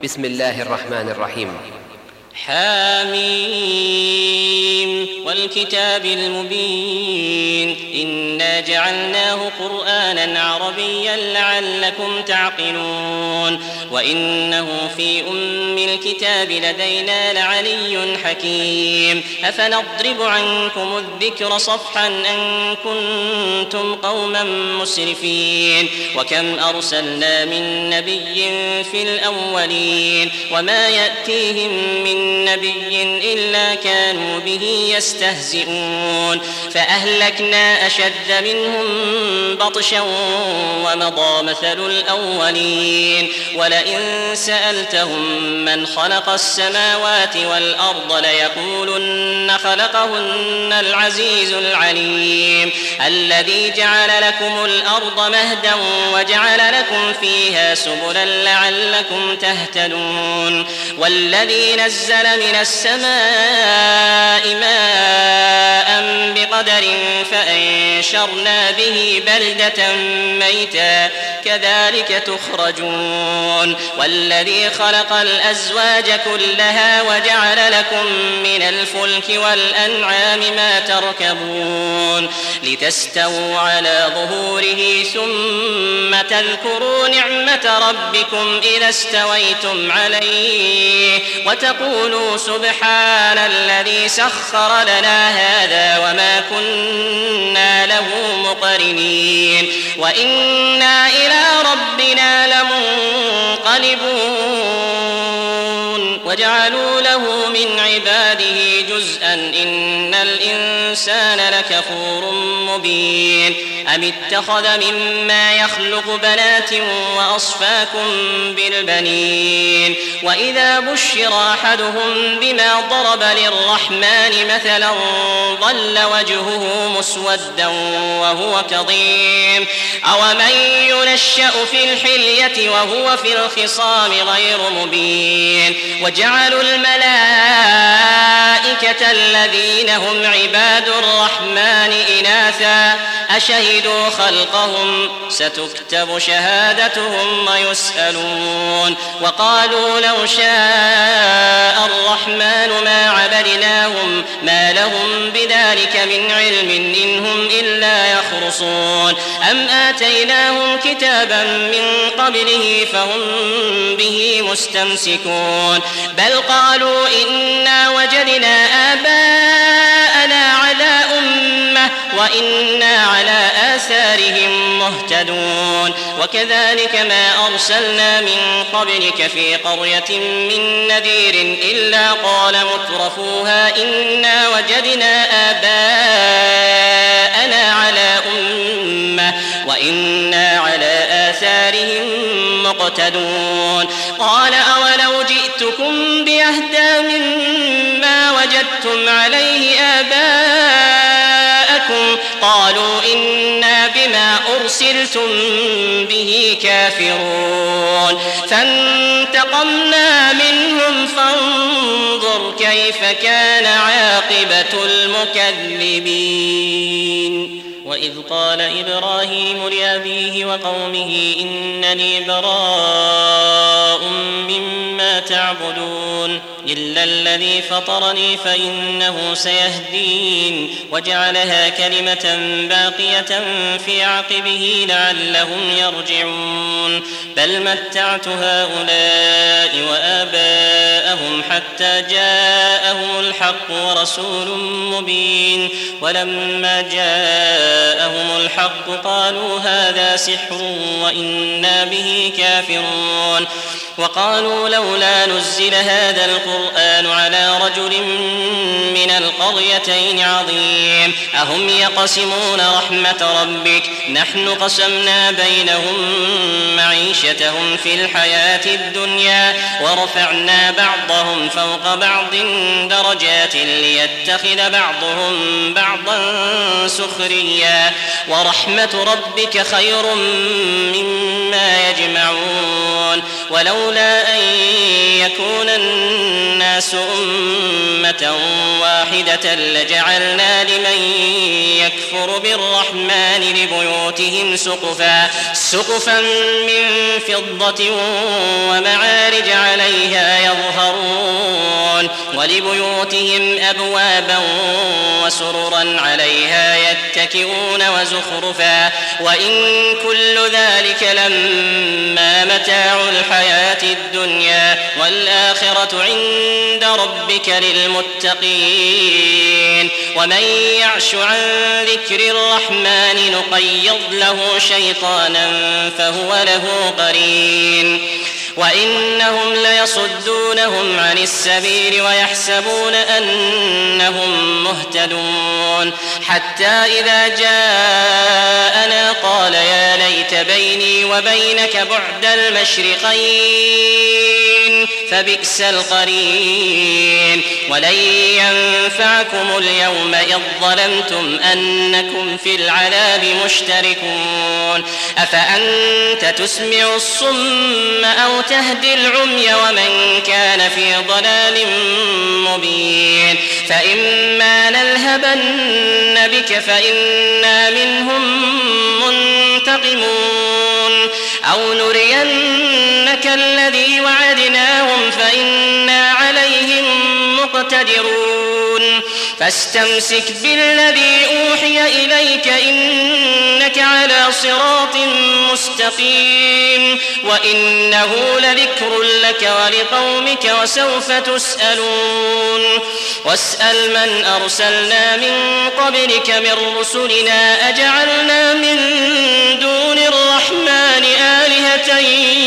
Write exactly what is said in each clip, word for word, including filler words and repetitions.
بسم الله الرحمن الرحيم. حاميم والكتاب المبين إنا جعلناه قرآنا عربيا لعلكم تعقلون وإنه في أم الكتاب لدينا لعلي حكيم أفنضرب عنكم الذكر صفحا أن كنتم قوما مسرفين وكم أرسلنا من نبي في الأولين وما يأتيهم من نبي إلا كانوا به يستهزئون فأهلكنا أشد منهم بطشا ومضى مثل الأولين ولئن سألتهم من خلق السماوات والأرض ليقولن خلقهن العزيز العليم الذي جعل لكم الأرض مهدا وجعل لكم فيها سبلا لعلكم تهتدون والذي نزل من السماء ماء بقدر فأنشرنا به بلدة ميتا كذلك تخرجون والذي خلق الأزواج كلها وجعل لكم من الفلك والأنعام ما تركبون لتستووا على ظهوره ثم تذكروا نعمة ربكم إذا استويتم عليه وتقولوا سبحان الذي سخر لنا هذا وما كنا له مقرنين وإنا إلى ربنا لمنقلبون وجعلوا له من عباده جزءا إن الإنسان لكفور مبين أم اتخذ مما يخلق بنات وأصفاكم بالبنين وإذا بشر أحدهم بما ضرب للرحمن مثلا ظل وجهه مسودا وهو كظيم أومن ينشأ في الحلية وهو في الخصام غير مبين وجعلوا الملائكة الذين هم عباد الرحمن إناثا أشهدوا خلقهم ستكتب شهادتهم ويسألون وقالوا لو شاء الرحمن ما عبدناهم ما لهم بذلك من علم إن هم إلا يخرصون أم آتيناهم كتابا من قبله فهم به مستمسكون بل قالوا إنا وجدنا آباءنا على أمة وإنا على آثارهم مهتدون وكذلك ما أرسلنا من قبلك في قرية من نذير إلا قال مترفوها إنا وجدنا آباءنا على أمة وإنا على آثارهم مقتدون قال أولو جئتكم بأهدى مما وجدتم عليه آباءكم قالوا إنا بما أرسلتم به كافرون فانتقمنا منهم فانظر كيف كان عاقبة المكذبين وإذ قال إبراهيم لأبيه وقومه إنني براء مما تعبدون إلا الذي فطرني فإنه سيهدين وجعلها كلمة باقية في عقبه لعلهم يرجعون بل متعت هؤلاء وآباءهم حتى جاءهم الحق ورسول مبين ولما جاءهم الحق قالوا هذا سحر وإنا به كافرون وقالوا لولا نزل هذا القرآن على رجل من القريتين عظيم أهم يقسمون رحمة ربك نحن قسمنا بينهم معيشتهم في الحياة الدنيا ورفعنا بعضهم فوق بعض درجات ليتخذ بعضهم بعضا سخريا ورحمة ربك خير مما يجمعون ولولا أن يكون الناس أمة واحدة لجعلنا لمن يكفر بالرحمن لبيوتهم سقفا سقفا من فضة ومعارج عليها يظهرون ولبيوتهم أبوابا وسررا عليها يتكئون وزخرفا وإن كل ذلك لما متاع الحياة الدنيا والآخرة عند ربك للمتقين ومن يعش عن ذكر الرحمن نقيض له شيطانا فهو له قرين وإنهم ليصدونهم عن السبيل ويحسبون أنهم مهتدون حتى إذا جاءنا قال يا ليت بيني وبينك بعد المشرقين فبئس القرين ولن ينفعكم اليوم إذ ظلمتم أنكم في العذاب مشتركون أفأنت تسمع الصم أو تهدي العمي ومن كان في ضلال مبين فإما نلهبن بك فإنا منهم منتقمون أو نرينك الذي وعدناهم فإنا عليهم مقتدرون فاستمسك بالذي أوحي إليك إنك على صراط مستقيم وإنه لذكر لك ولقومك وسوف تسألون واسأل من أرسلنا من قبلك من رسلنا أجعلنا من دون الرحمن آلهة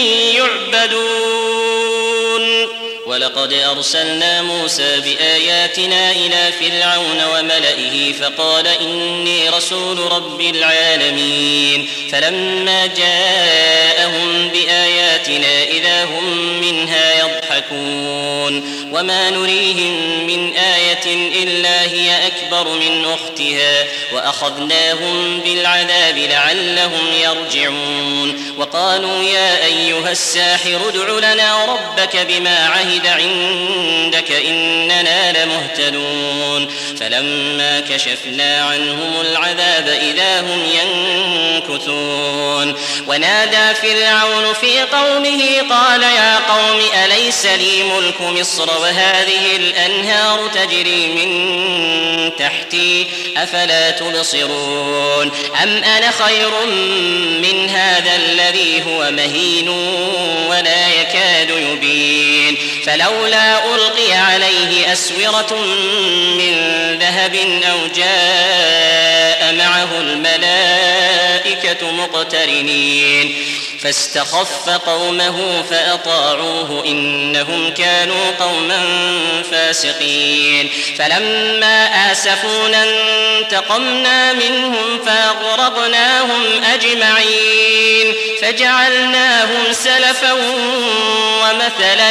يعبدون ولقد أرسلنا موسى بآياتنا إلى فرعون وملئه فقال إني رسول رب العالمين فلما جاءهم بآياتنا إذا هم منها يضحكون وما نريهم من آية إلا هي أكبر من أختها وأخذناهم بالعذاب لعلهم يرجعون وقالوا يا أيها الساحر ادع لنا ربك بما عهد عندك إننا لمهتدون فلما كشفنا عنهم العذاب إذا هم ينكثون ونادى فرعون في قومه قال يا قوم أليس لي ملك مصر وهذه الأنهار تجري من تحتي أفلا تبصرون أم أنا خير من هذا الذي هو مهين ولا يكاد يبين فلولا ألقي عليه أسورة من ذهب أو جاء معه الملائكة مقترنين فاستخف قومه فأطاعوه إنهم كانوا قوما فاسقين فلما آسفونا انتقمنا منهم فأغرقناهم أجمعين فجعلناهم سلفا ومثلا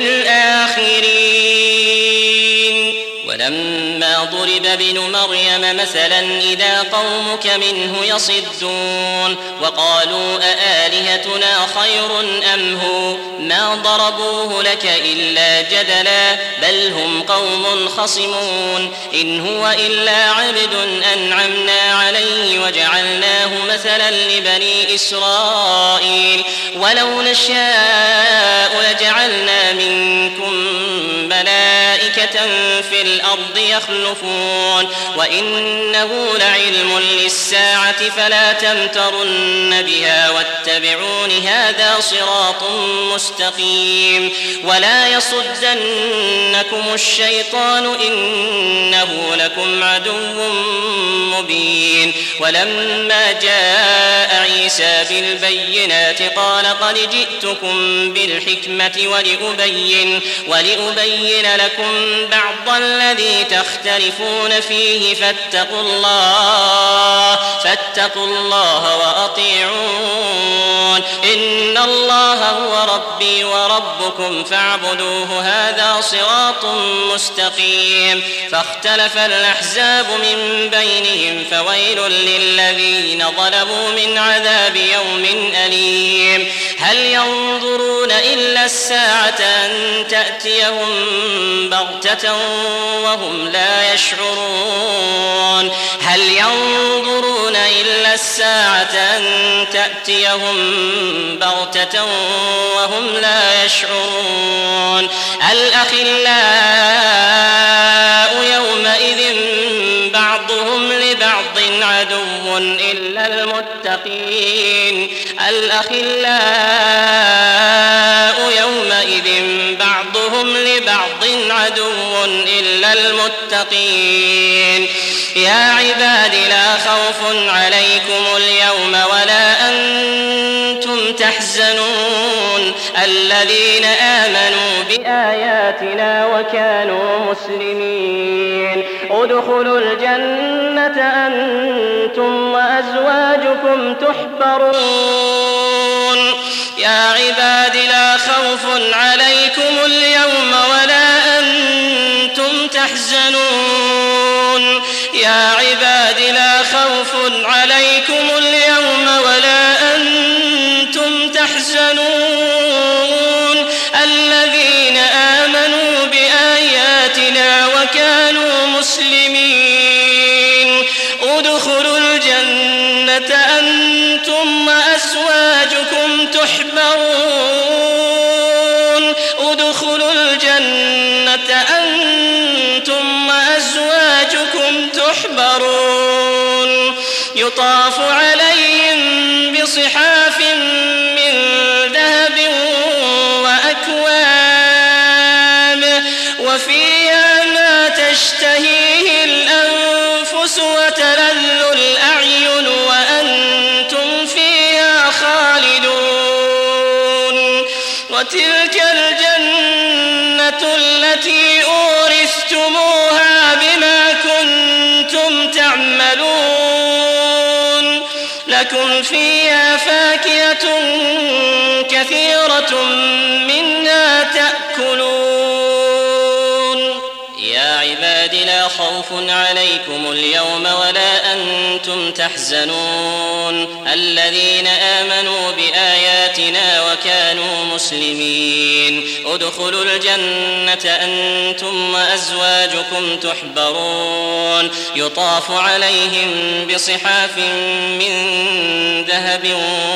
للآخرين ولما ضرب ابن مريم مثلا إذا قومك منه يصدون وقالوا أآلهتنا خير أم هو ما ضربوه لك إلا جدلا بل هم قوم خصمون إن هو إلا عبد أنعمنا عليه وجعلناه مثلا لبني إسرائيل ولو نشاء لجعلنا منكم ملائكة في الأرض يخلفون وإنه لعلم للساعة فلا تمترن بها واتبعون هذا صراط مستقيم ولا يصدنكم الشيطان إنه لكم عدو مبين ولما جاء عيسى بالبينات قال قد جئتكم بالحكمة ولأبين, ولأبين لكم بعض الذي تختلفون فيه فاتقوا الله فاتقوا الله وأطيعون إن الله هو ربي وربكم فاعبدوه هذا صراط مستقيم فاختلف الأحزاب من بينهم فويل للذين ظلموا من عذاب يوم أليم هل ينظرون إلا الساعة أن تأتيهم بغتة وهم لا يشعرون هل ينظرون إلا الساعة أن تأتيهم بغتة وهم لا يشعرون الأخلاء يومئذ بعضهم لبعض عدو إلا المتقين الأخلاء يومئذ بعضهم لبعض عدو إلا المتقين يا عباد لا خوف عليكم اليوم ولا أنتم تحزنون الذين آمنوا بآياتنا وكانوا مسلمين ادخلوا الجنة أنتم وأزواجكم تحبرون يا عباد لا خوف عليكم اليوم ولا أنتم تحزنون يا عباد لا خوف عليكم اليوم ولا أنتم تحزنون الذين آمنوا بآياتنا وكانوا مسلمين ادخلوا الجنة أنتم وأزواجكم تحبرون ادخلوا الجنة أنتم وأزواجكم تحبرون يطاف عليهم بصحاف من ذهب وأكواب وفيها ما تشتهيه الأنفس وتلذ الأعين وأنتم فيها خالدون وتلك الجنة التي أورثتموها بما كنتم تعملون لكم فيها فاكهة كثيرة منها تأكلون يا عباد لا خوف عليكم اليوم ولا أنتم تحزنون الذين آمنوا بآياتنا وكانوا مسلمين ادخلوا الجنة أنتم وأزواجكم تحبرون يطاف عليهم بصحاف من ذهب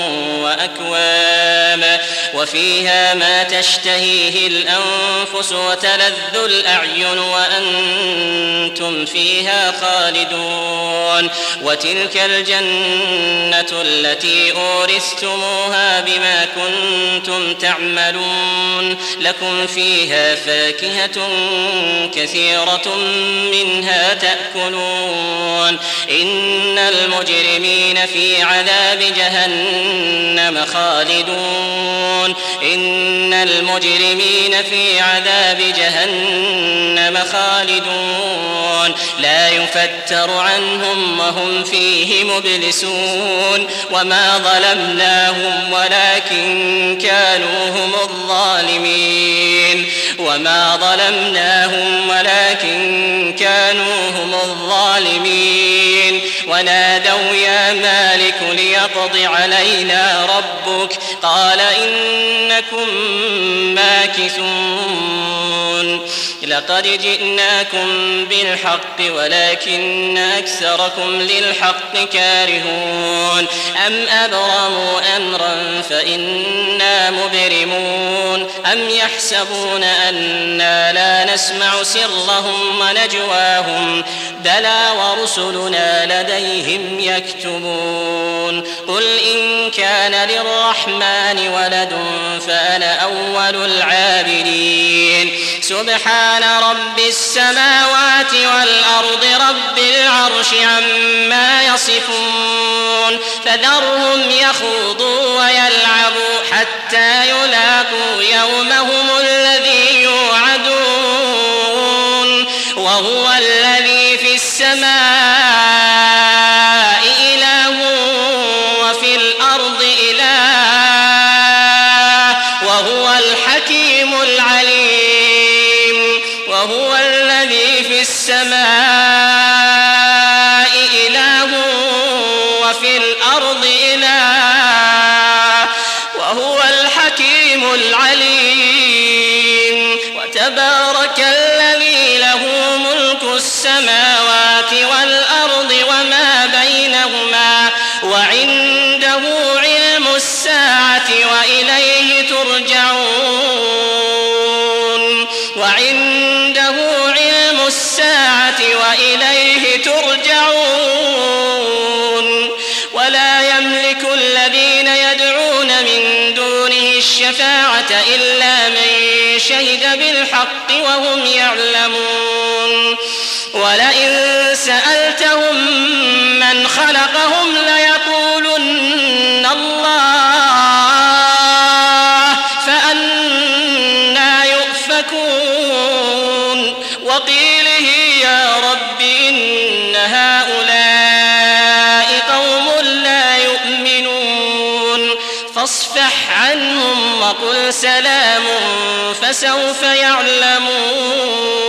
وأكواب وفيها ما تشتهيه الأنفس وتلذ الأعين وأنتم فيها خالدون وتلك الجنة التي أورثتموها بما كنتم تعملون لكم فيها فاكهة كثيرة منها تأكلون إن المجرمين في عذاب جهنم خالدون إن المجرمين في عذاب جهنم خالدون لا يفتر عنهم وهم فيه مبلسون وما ظلمناهم ولكن كانوا هم الظالمين وما ظلمناهم ولكن كانوا هم الظالمين ونادوا يا مالك ليقض علينا ربك قال إنكم ماكثون لقد جئناكم بالحق ولكن أكثركم للحق كارهون أم أبرموا أمرا فإنا مبرمون أم يحسبون أنا لا نسمع سرهم ونجواهم بلى ورسلنا لديهم يكتبون قل إن كان للرحمن ولد فأنا أول العابدين سبحان رب السماوات والأرض رب العرش عما يصفون فذرهم يخوضوا ويلعبوا حتى يلاقوا يومهم الذي يوعدون السماء إله وفي الأرض إله وهو الحكيم العليم وهو الذي في السماء إله وفي الأرض إله وهو الحكيم العليم وتبارك الذي له ملك السماوات والأرض وما بينهما وعنده علم الساعة وإليه ترجعون وعنده علم الساعة وإليه ترجعون ولا يملك الذين يدعون من دونه الشفاعة إلا من شهد بالحق وهم يعلمون ولئن سألتهم من خلقهم ليقولن الله فأنى يؤفكون وقيله يا رب إن هؤلاء قوم لا يؤمنون فاصفح عنهم وقل سلام فسوف يعلمون.